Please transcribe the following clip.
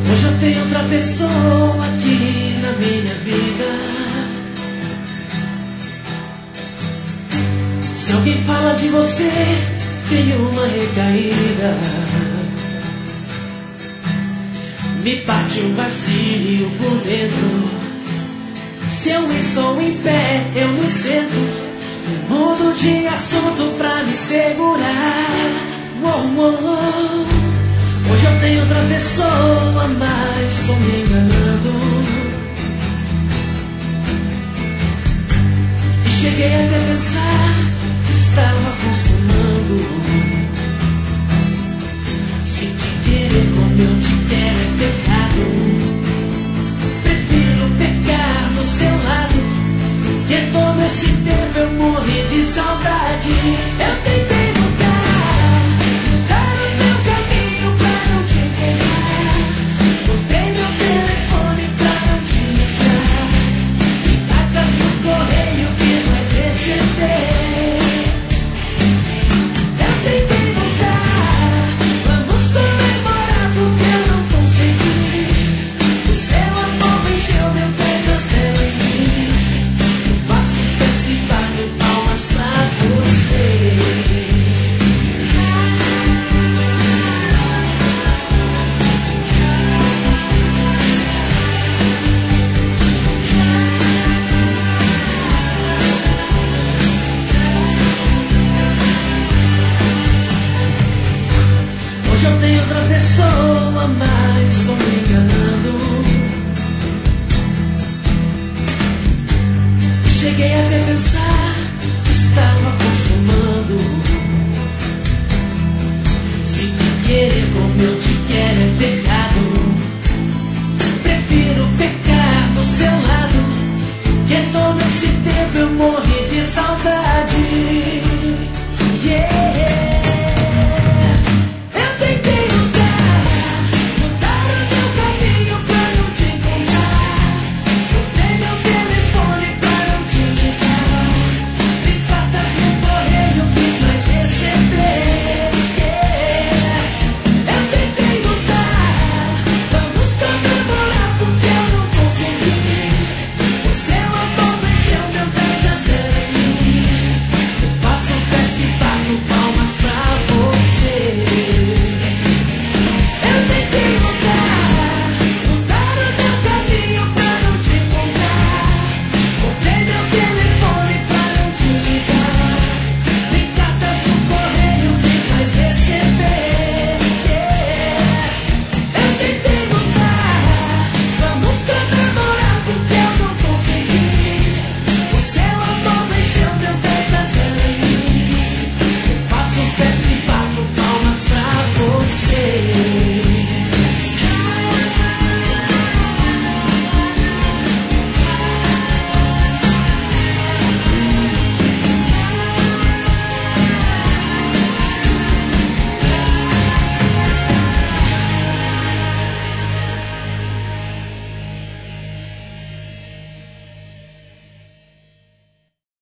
Hoje eu tenho outra pessoa aqui na minha vida. Se alguém fala de você, tem uma recaída. Me bate um vazio por dentro. Se eu estou em pé, eu me sento. Mudo de assunto pra me segurar. Hoje eu tenho outra pessoa, mas tô me enganando. E cheguei até a pensar que estava acostumando. Se te querer como eu te quero é pecado. Prefiro pecar do seu lado, porque todo esse tempo eu morri de saudade. Eu tentei mudar o meu caminho pra não te encontrar. Botei meu telefone pra não te ligar. E cartas no correio quis mais receber. Eu tentei mudar, vamos comemorar porque eu não consegui. O seu amor venceu, deu 3-0 em mim. Faço festa e bato palmas pra você. Hoje eu tenho outra pessoa, mas tô me enganando. Cheguei até a pensar que estava acostumando. Se te querer